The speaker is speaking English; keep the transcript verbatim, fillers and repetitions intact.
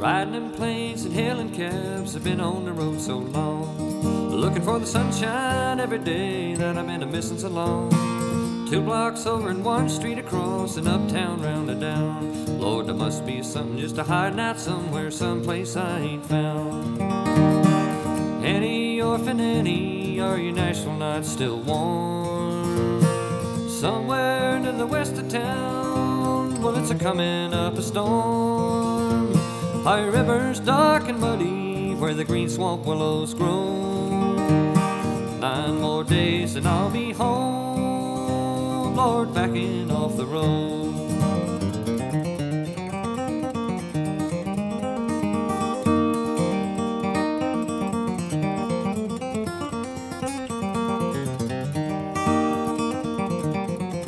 Riding in planes and hailing cabs, I've been on the road so long, looking for the sunshine every day that I've been a missing so long. Two blocks over and one street across and uptown round and down. Lord, there must be something just a hiding out somewhere, someplace I ain't found. Annie, orphan Annie, are your Nashville nights still warm? Somewhere to the west of town, well, it's a coming up a storm. High rivers dark and muddy, where the green swamp willows grow. Nine more days and I'll be home, Lord, backing off the road.